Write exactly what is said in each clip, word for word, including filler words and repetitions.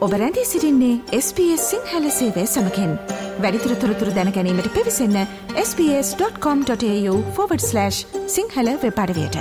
ඔබ රැඳී සිටින්නේ එස් බී එස් සිංහල සේවය සමගින්. වැඩිදුර තොරතුරු දැන ගැනීමට පිවිසන්න S B S dot com dot AU forward slash Sinhala web අඩවියට.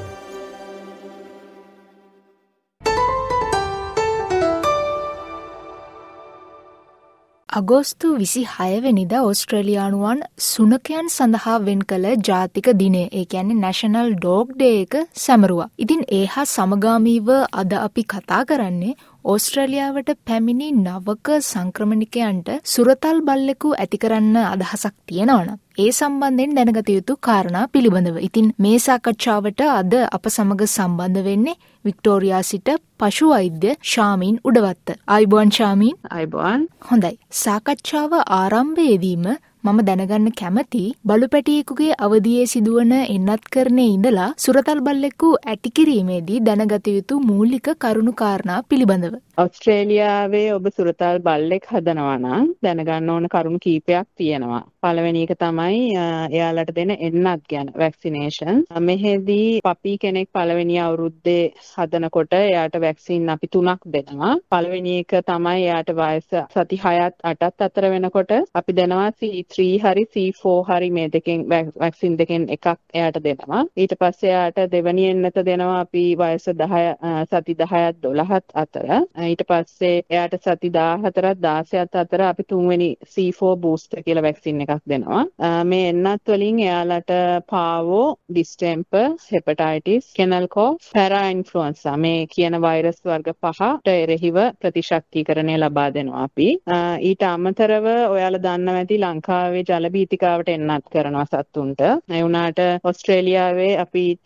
අගෝස්තු විසිහය වෙනිදා ඕස්ට්‍රේලියානුවන් සුනකයන් සඳහා වෙන් කළ ජාතික දිනය, ඒ කියන්නේ National Dog Day එක සැමරුවා. ඉතින් ඒ හා සමගාමීව අද අපි කතා කරන්නේ ඕස්ට්‍රේලියාවට පැමිණි නවක සංක්‍රමණිකයන්ට සුරතල් බල්ලෙකු ඇති කරන්න අදහසක් තියෙනවනම් ඒ සම්බන්ධයෙන් දැනගත යුතු කාරණා පිළිබඳව. ඉතින් මේ සාකච්ඡාවට අද අප සමග සම්බන්ධ වෙන්නේ වික්ටෝරියා සිට පශු වෛද්‍ය ශාමීන් උඩවත්ත. ආයුබෝවන් ශාමීන්. ආයුබෝවන්. හොඳයි. සාකච්ඡාව ආරම්භයේදීම මම දැනගන්න කැමති බලුපැටියෙකුගේ අවදියේ සිදුවන එන්නත්කරණයේ ඉඳලා සුරතල් බල්ලෙකු ඇති කිරීමේදී දැනගත යුතු මූලික කරුණු කාරණා පිළිබඳව. ඕස්ට්‍රේලියාවේ ඔබ සුරතල් බල්ලෙක් හදනවා නම් දැනගන්න ඕන කරුණු කීපයක් තියෙනවා. පළවෙනි එක තමයි එයාලට දෙන එන්නත් ගැන වැක්සිනේෂන්. මෙහෙදී පපි කෙනෙක් පළවෙනි අවුරුද්දේ හදනකොට එයාට වැක්සින් අපි තුනක් දෙනවා. පළවෙනි එක තමයි එයාට වයස සති හයත් අටත් අතර වෙනකොට අපි දෙනවා සී ත්‍රී හරි සී ෆෝර් හරි මේ දෙකෙන් වැක්සින් දෙකෙන් එකක් එයාට දෙනවා. ඊට පස්සේ එයාට දෙවෙනි එන්නත දෙනවා අපි වයස දහය සති දහයත් දොළහත් අතර. ඊට පස්සේ එයාට සති දාහතරත් දාසයත් අතර අපි තුන්වෙනි සී ෆෝර් බූස්ටර් කියලා වැක්සින් එකක් දෙනවා. මේ එන්නත් වලින් එයාලට පාවෝ, ඩිස්ටෙම්පර්, හෙපටයිටිස්, කෙනල් කෝෆ්, පැරා ඉන්ෆ්ලුවෙන්සා මේ කියන වෛරස් වර්ග පහට එරෙහිව ප්‍රතිශක්තිකරණය ලබා දෙනවා අපි. ඊට අමතරව ඔයාලා දන්නවා ඇති ලංකාවේ ජල බීතිකාවට එන්නත් කරනවා සත්තුන්ට. ඒ වුණාට ඕස්ට්‍රේලියාවේ අපිට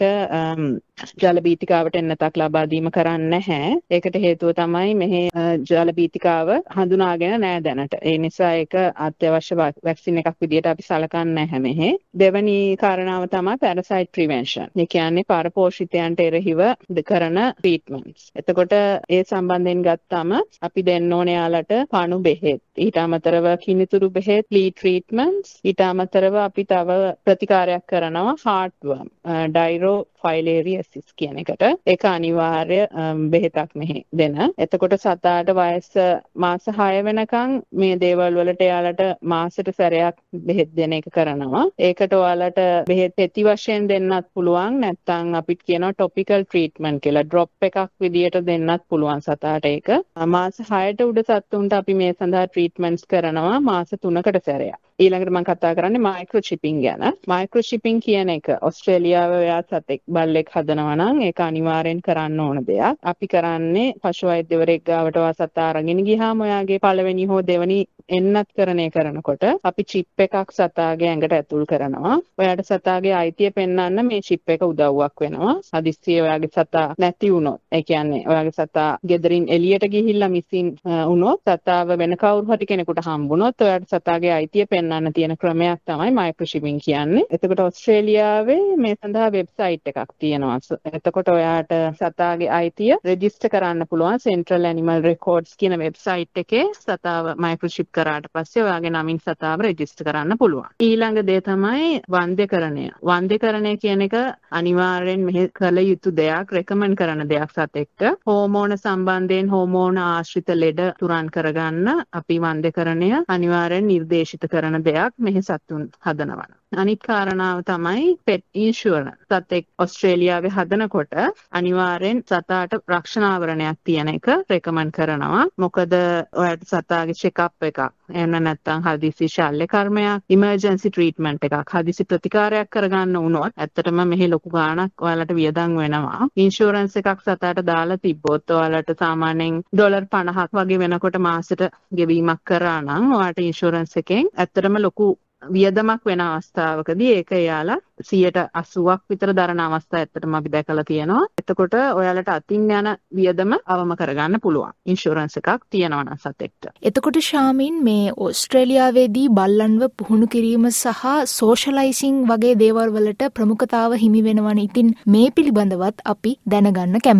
ජල බීතිකාවට එන්නතක් ලබා දීම කරන්නේ නැහැ. ඒකට හේතුව තමයි මෙහි ජල බීතිකාව හඳුනාගෙන නැහැ දැනට. ඒ නිසා ඒක අත්‍යවශ්‍ය වැක්සින් එකක් විදියට අපි සලකන්නේ නැහැ මෙහි. දෙවැනි කාරණාව තමයි පැරසයිට් ප්‍රිවෙන්ෂන්. ඒ කියන්නේ පරපෝෂිතයන්ට එරෙහිව කරන ට්‍රීට්මන්ට්ස්. එතකොට ඒ සම්බන්ධයෙන් ගත්තාම අපි දෙන්න ඕනේ යාලට පණු බෙහෙත්. ඊට අමතරව කිනිතුරු බෙහෙත්, ලී ට්‍රීට්මන්ට්ස්. ඊට අමතරව අපි තව ප්‍රතිකාරයක් කරනවා හાર્ට් වර්ම්, ඩයිරෝ ෆයිලේරියසිස් කියන එකට. ඒක අනිවාර්ය බෙහෙතක් මෙහි දෙන. එතකොට සතාට වයස මාස හය වෙනකන් මේ දේවල් වලට එයාලට මාසෙට සැරයක් බෙහෙත් දෙන එක කරනවා. ඒකට ඔයාලට බෙහෙත් පෙති වශයෙන් දෙන්නත් පුළුවන්. නැත්නම් අපිට කියනවා টොපිකල් ට්‍රීට්මන්ට් කියලා. ඩ්‍රොප් එකක් විදියට දෙන්නත් පුළුවන් සතාට ඒක. මාස හයට උඩ සත්තුන්ට අපි මේ සඳහා ට්‍රීට්මන්ට්ස් කරනවා මාස තුනකට සැරයක්. ඊළඟට මම කතා කරන්නේ මයික්‍රොචිපින් ගැන. මයික්‍රොචිපින් කියන එක ඕස්ට්‍රේලියාවේ ඔයා සතෙක් බල්ලෙක් හදනවා නම් ඒක අනිවාර්යෙන් කරන්න ඕන දෙයක්. අපි කරන්නේ පශු වෛද්‍යවරයෙක් ගාවට ඔයා සතා අරගෙන ගියාම ඔයාගේ පළවෙනි හෝ දෙවෙනි එන්නත්කරණය කරනකොට අපි චිප් එකක් සතාගේ ඇඟට ඇතුල් කරනවා. ඔයාට සතාගේ අයිතිය පෙන්වන්න මේ චිප් එක උදව්වක් වෙනවා. හදිස්සියේ ඔයාගේ සතා නැති වුණොත්, ඒ කියන්නේ ඔයාගේ සතා ගෙදරින් එළියට ගිහිල්ලා මිසින් වුණොත්, සතාව වෙන කවුරු හරි කෙනෙකුට හම්බුනොත් ඔයාට සතාගේ අයිතිය පෙන්වන්න තියෙන ක්‍රමයක් තමයි මයික්‍රොචිපින් කියන්නේ. එතකොට ඕස්ට්‍රේලියාවේ මේ සඳහා වෙබ්සයිට් එකක් තියෙනවා. එතකොට ඔයාට සතාගේ අයිතිය රෙජිස්ටර් කරන්න පුළුවන් Central Animal Records කියන වෙබ්සයිට් එකේ. සතාව මයික්‍රොචිප් කරාට පස්සේ ඔයාගේ නමින් සතාව රෙජිස්ටර් කරන්න පුළුවන්. ඊළඟ දේ තමයි වන්ද්‍යකරණය. වන්ද්‍යකරණය කියන එක අනිවාර්යෙන් මෙහි කළ යුතු දෙයක්, රෙකමන්ඩ් කරන දෙයක් සතෙක්ට. හෝමෝන සම්බන්ධයෙන් හෝමෝන ආශ්‍රිත ලෙඩ තුරන් කරගන්න අපි වන්ද්‍යකරණය අනිවාර්යෙන් නිර්දේශිත කරන දෙයක් මෙහි සතුන් හදනවා. අනිත් කාරණාව තමයි pet insurance. සතෙක් ඕස්ට්‍රේලියාවේ හදනකොට අනිවාර්යෙන් සතාට රක්ෂණාවරණයක් තියෙන එක රෙකමන්ඩ් කරනවා. මොකද ඔයාට සතාගේ චෙක්අප් එකක්, එහෙම නැත්නම් හදිසි ශල්‍ය කර්මයක්, ඉමර්ජන්සි ට්‍රීට්මන්ට් එකක්, හදිසි ප්‍රතිකාරයක් කරගන්න වුණොත් ඇත්තටම මෙහි ලොකු ගාණක් ඔයාලට වියදම් වෙනවා. ඉන්ෂුරන්ස් එකක් සතාට දාලා තිබ්බොත් ඔයාලට සාමාන්‍යයෙන් ඩොලර් පනහක් වගේ වෙනකොට මාසෙට ගෙවීමක් කරා නම් ඔයාට ඉන්ෂුරන්ස් එකෙන් ඇත්තටම ලොකු වියදමක් වෙන අවස්ථාවකදී ඒක එයාලා සියයට අසූවක් විතර දරන අවස්ථා ඇත්තටම අපි දැකලා තියෙනවා. එතකොට ඔයාලට අතින් යන වියදම අවම කරගන්න පුළුවන් ඉන්ෂුරන්ස් එකක් තියෙනවා නම් සතෙක්ට. එතකොට ශාමින් මේ ඕස්ට්‍රේලියාවේදී බල්ලන්ව පුහුණු කිරීම සහ සෝෂලයිසිං වගේ දේවල් වලට ප්‍රමුඛතාව හිමි වෙනවනේ. ඉතින් මේ පිළිබඳවත් අපි දැනගන්න කැමතියි.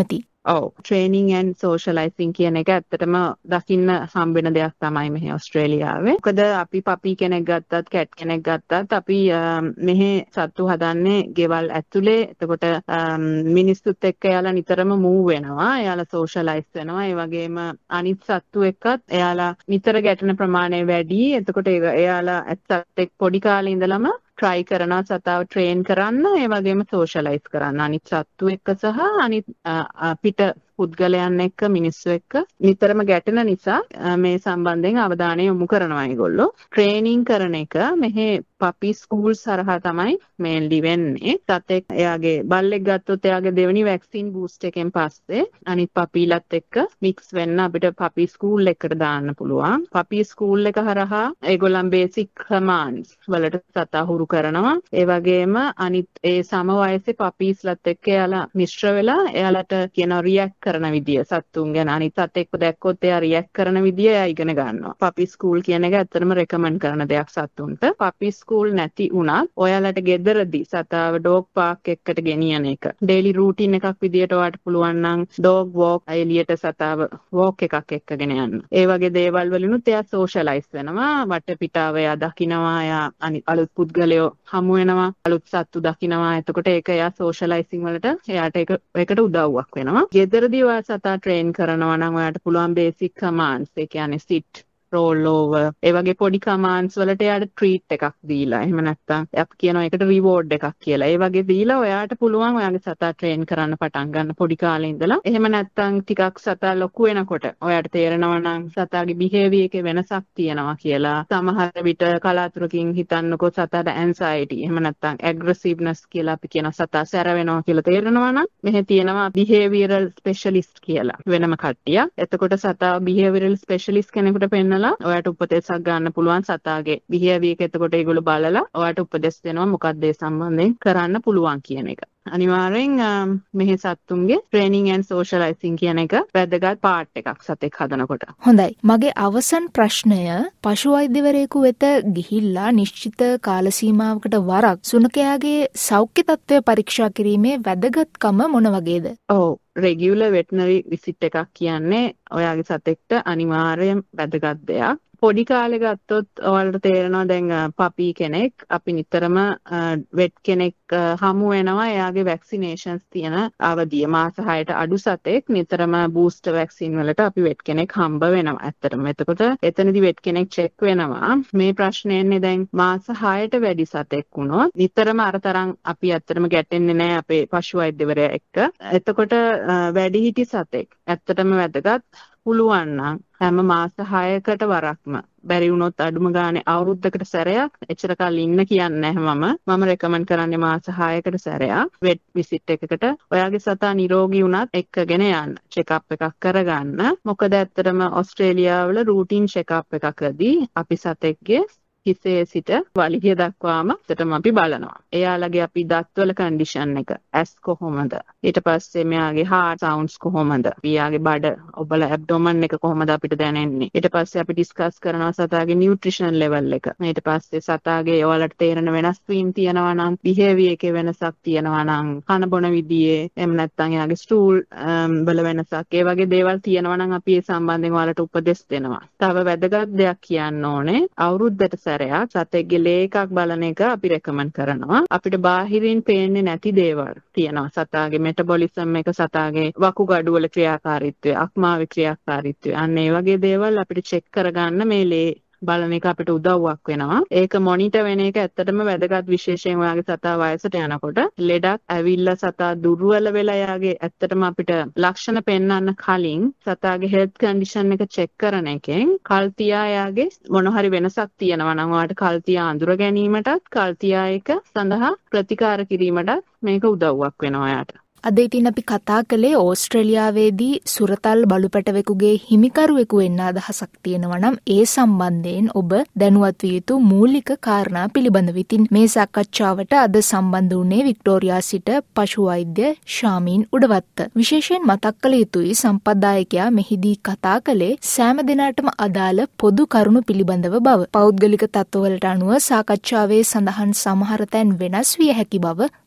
ඔව් ට්‍රේනින් ඇන්ඩ් සෝෂලයිසින් කියන එක ඇත්තටම දකින්න හම්බෙන දෙයක් තමයි මෙහි ඕස්ට්‍රේලියාවේ. මොකද අපි පපි කෙනෙක් ගත්තත් කැට් කෙනෙක් ගත්තත් අපි මෙහි සත්තු හදන්නේ ගෙවල් ඇතුලේ. එතකොට මිනිස්සුත් එක්ක එයාලා නිතරම මූව් වෙනවා. එයාලා සෝෂලයිස් වෙනවා. ඒ වගේම අනිත් සත්තු එක්කත් එයාලා නිතර ගැටෙන ප්‍රමාණය වැඩි. එතකොට එයාලා ඇත්තත් එක්ක පොඩි කාලේ ඉඳලම try කරනවා සතාව train කරන්න. ඒ වගේම socialize කරන්න අනිත් සත්තු එක්ක සහ අනිත් පිට පුද්ගලයන් එක්ක මිනිස්සු එක්ක නිතරම ගැටෙන නිසා මේ සම්බන්ධයෙන් අවධානය යොමු කරනවා ඒගොල්ලෝ. ට්‍රේනින් කරන එක මෙහි පපි ස්කූල්ස් හරහා තමයි මේන්ලි වෙන්නේ. සතෙක් එයාගේ බල්ලෙක් ගත්තොත් එයාගේ දෙවෙනි වැක්සින් බූස්ට් එකෙන් පස්සේ අනිත් පපීලත් එක්ක මික්ස් වෙන්න අපිට පපි ස්කූල් එකකට දාන්න පුළුවන්. පපි ස්කූල් එක හරහා ඒගොල්ලන් බේසික් කමාන්ඩ්ස් වලට සතා හුරු කරනවා. ඒ වගේම අනිත් ඒ සම වයසේ පපීස්ලත් එක්ක එයාලා මිශ්‍ර වෙලා එයාලට කියන රියැක්ට් කරන විදිය සත්තුන් ගැන අනිත් සතෙක්ව දැක්කොත් එයා රියැක්ට් කරන විදිය එයා ඉගෙන ගන්නවා. පපි ස්කූල් කියන එක ඇත්තටම රෙකමන්ඩ් කරන දෙයක් සත්තුන්ට. පපි ස්කූල් නැති වුණත් ඔයාලට ගෙදරදී සතාව ඩොග් පාක් එකකට ගෙනියන එක ඩේලි රූටින් එකක් විදියට ඔයාලට පුළුවන් නම් ඩොග් වෝක් එළියට සතාව වෝක් එකක් එක්කගෙන යන්න. ඒ වගේ දේවල් වලිනුත් එයා සෝෂලයිස් වෙනවා. වටපිටාව එයා දකිනවා. එයා අනිත් අලුත් පුද්ගලයෝ හමු වෙනවා. අලුත් සත්තු දකිනවා. එතකොට ඒක එයා සෝෂලයිසින් වලට එයාට ඒක ඒකට උදව්වක් වෙනවා. ගෙදරදී ඔයා සතා ට්‍රේන් කරනවා නම් ඔයාට පුළුවන් බේසික් කමාන්ඩ්ස් ඒ කියන්නේ සිට් roll over ඒ වගේ පොඩි කමාන්ඩ්ස් වලට එයාට ට්‍රීට් එකක් දීලා එහෙම නැත්නම් අපි කියනවා ඒකට රිවෝඩ් එකක් කියලා. ඒ වගේ දීලා ඔයාට පුළුවන් ඔයාගේ සතා ට්‍රේන් කරන්න පටන් ගන්න පොඩි කාලේ ඉඳලා. එහෙම නැත්නම් ටිකක් සතා ලොකු වෙනකොට ඔයාට තේරෙනවා නම් සතාගේ බිහේවියර් එකේ වෙනසක් තියෙනවා කියලා. සමහර විට කලාතුරකින් හිතන්නකෝ සතාට ඇන්සයිටි එහෙම නැත්නම් ඇග්‍රෙසිව්නස් කියලා අපි කියන සතා සැර වෙනවා කියලා තේරෙනවා නම් මෙහි තියෙනවා බිහේවියරල් ස්පෙෂලිස්ට් කියලා වෙනම කට්ටියක්. එතකොට සතා බිහේවියරල් ස්පෙෂලිස්ට් කෙනෙකුට පෙන්නලා ඔයාට උපදෙසක් ගන්න පුළුවන් සතාගේ බිහේවියර් එක. එතකොට ඒගොල්ලෝ බලලා ඔයාට උපදෙස් දෙනවා මොකක්ද ඒ සම්බන්ධයෙන් කරන්න පුළුවන් කියන එක. අනිවාර්යෙන් මෙහි සත්තුන්ගේ ට්‍රේනින් ඇන්ඩ් සෝෂලයිසින් කියන එක වැදගත් පාර්ට් එකක් සතෙක් හදනකොට. හොඳයි. මගේ අවසන් ප්‍රශ්නය පශු වෛද්‍යවරයෙකු වෙත ගිහිල්ලා නිශ්චිත කාල සීමාවකට වරක් සුනකයාගේ සෞඛ්‍ය තත්ත්වය පරීක්ෂා කිරීමේ වැදගත්කම මොන වගේද? ඔව් රෙගියුලර් වෙටනරි විසිට් එකක් කියන්නේ ඔයාගේ සතෙක්ට අනිවාර්යෙන් වැදගත් දෙයක්. පොඩි කාලේ ගත්තොත් ඔයාලට තේරෙනවා දැන් පපි කෙනෙක් අපි නිතරම වෙට් කෙනෙක් හමු වෙනවා එයාගේ වැක්සිනේෂන්ස් තියෙන අවධිය. මාස හයට අඩු සතෙක් නිතරම බූස්ටර් වැක්සින් වලට අපි වෙට් කෙනෙක් හම්බ වෙනවා ඇත්තටම. එතකොට එතනදී වෙට් කෙනෙක් චෙක් වෙනවා. මේ ප්‍රශ්නයන්නේ දැන් මාස හයට වැඩි සතෙක් වුණොත් නිතරම අර තරම් අපි ඇත්තටම ගැටෙන්නේ නැහැ අපේ පශු වෛද්‍යවරයා එක්ක. එතකොට වැඩිහිටි සතෙක් ඇත්තටම වැදගත්. පුළුවන් නම් හැම මාස හයකට වරක්ම බැරි වුණොත් අඩුම ගානේ අවුරුද්දකට සැරයක් එච්චර කල් ඉන්න කියන්නේ නැහැ මම. මම රෙකමන්ඩ් කරන්නේ මාස හයකට සැරයක් වෙට් විසිට් එකකට ඔයාගේ සතා නිරෝගී වුණත් එක්කගෙන යන්න. චෙක් අප් එකක් කරගන්න. මොකද ඇත්තටම ඕස්ට්‍රේලියාවල රූටින් චෙක් අප් එකකදී අපි සතෙක්ගේ හිසේ සිට වලිගය දක්වාම ඇත්තටම අපි බලනවා. එයාලගේ අපි දත්වල කන්ඩිෂන් එක ඇස් කොහොමද? ඊට පස්සේ මෙයාගේ හાર્ට් සවුන්ඩ්ස් කොහොමද? එයාගේ බඩ ඔබල ඇබ්ඩොමන් එක කොහොමද අපිට දැනෙන්නේ? ඊට පස්සේ අපි ඩිස්කස් කරනවා සතාගේ නියුට්‍රිෂන් ලෙවල් එක. ඊට පස්සේ සතාගේ ඔයාලට තේරෙන වෙනස් වීම තියෙනවා නම් බිහේවියර් එකේ වෙනසක් තියෙනවා නම් කන බොන විදියේ එහෙම නැත්නම් එයාගේ ස්ටූල් වල වෙනසක් ඒ වගේ දේවල් තියෙනවා නම් අපි ඒ සම්බන්ධයෙන් ඔයාලට උපදෙස් දෙනවා. තව වැදගත් දෙයක් කියන්න ඕනේ අවුරුද්දට සතෙක්ගේ ලේ එකක් බලන එක අපි රෙකමන්ඩ් කරනවා. අපිට බාහිරින් පේන්නේ නැති දේවල් තියෙනවා. සතාගේ මෙටබොලිසම් එක, සතාගේ වකුගඩු වල ක්‍රියාකාරීත්වය, අක්මාවේ ක්‍රියාකාරීත්වය. අන්න ඒ වගේ දේවල් අපිට චෙක් කරගන්න මේ ලේ බලන එක අපිට උදව්වක් වෙනවා. ඒක මොනිටර් වෙන එක ඇත්තටම වැදගත් විශේෂයෙන් ඔයාගේ සතා වයසට යනකොට. ලෙඩක් ඇවිල්ලා සතා දුර්වල වෙලා යාගේ ඇත්තටම අපිට ලක්ෂණ පෙන්වන්න කලින් සතාගේ හෙල්ත් කන්ඩිෂන් එක චෙක් කරන එකෙන් කල් තියා යාගේ මොන හරි වෙනසක් තියෙනවා නම් ඔයාලට කල් තියා අඳුර ගැනීමටත් කල් තියා එක සඳහා ප්‍රතිකාර කිරීමටත් මේක උදව්වක් වෙනවා ඔයාට. අද ඉතින් අපි කතා කළේ ඕස්ට්‍රේලියාවේදී සුරතල් බලුපැටවෙකුගේ හිමිකරුවෙකු වෙන්න අදහසක් තියෙනවා නම් ඒ සම්බන්ධයෙන් ඔබ දැනුවත් විය යුතු මූලික කාරණා පිළිබඳව. ඉතින් මේ සාකච්ඡාවට අද සම්බන්ධ වුණේ වික්ටෝරියා සිට පශු වෛද්‍ය ශාමීන් උඩවත්ත. විශේෂයෙන් මතක් කළ යුතුයි සම්පත්දායකයා මෙහිදී කතා කළේ සෑම දිනකටම අදාළ පොදු කරුණු පිළිබඳව බව. පෞද්ගලික තත්ත්වවලට අනුව සාකච්ඡාවේ සඳහන් සමහර තැන් වෙනස් විය හැකි බව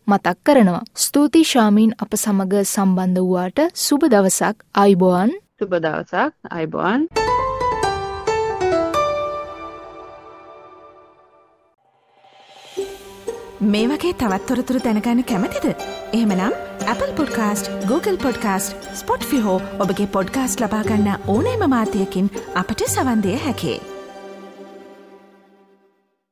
මතක් කරනවා. ස්තුතියි ශාමීන් අප සමග සම්බන්ධ වූාට සුබ දවසක්. ආයුබෝවන්. සුබ දවසක්. ආයුබෝවන්. මේ වගේ තවත් තොරතුරු දැනගන්න කැමතිද? එහෙමනම් Apple Podcast, Google Podcast, Spotify හෝ ඔබගේ පොඩ්කාස්ට් ලබා ගන්න ඕනෑම මාධ්‍යයකින් අපට සවන් දිය හැකියි.